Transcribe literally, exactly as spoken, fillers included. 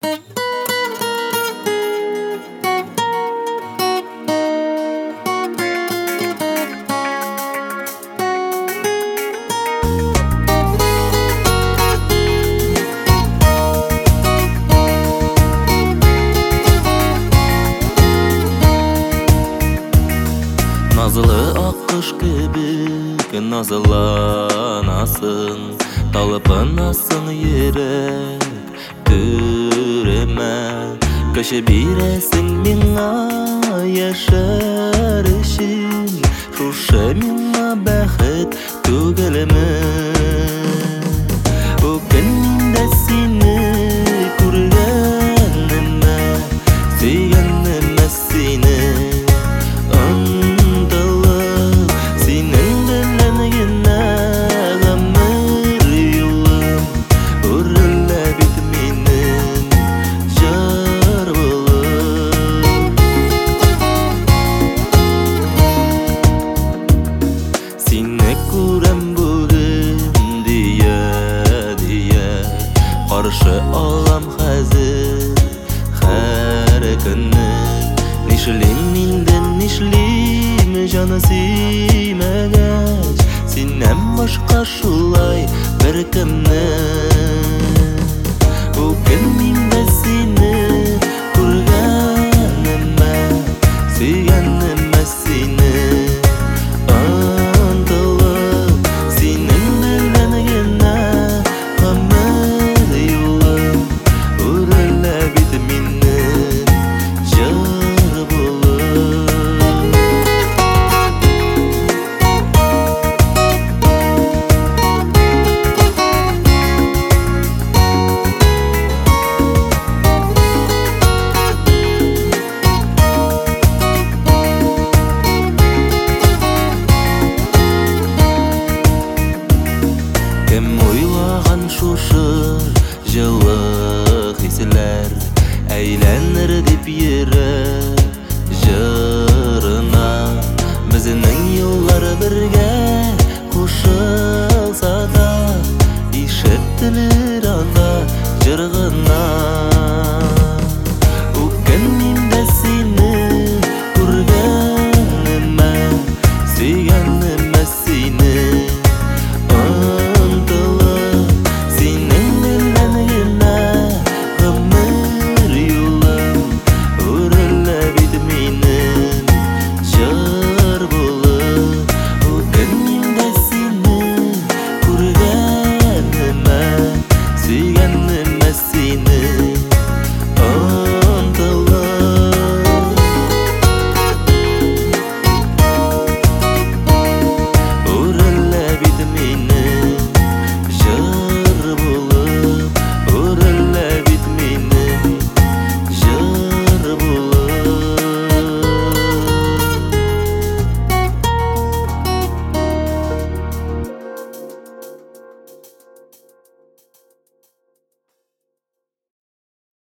Nazlı akkuş gibi nazlanasın, talpınasın yürek türeme. Köşe biresin minna yaşar için, şuşa minna bәхет түгелме. O günde seni күргәнемә, сөйгәнемә сине. Каршы алам хәзер һәр көнне. Нишлим инде нишлим җаны сөймәгәч, синнән башка шулай беркемне. Бу көн миндә сине күргәнемә, сөйгәнемә сине. Кем уйлаган шушы җылы хисләр әйләнер дип йөрәк җырына. Безнең юллар бергә кушылса да, ишеттелер анда җыр гына.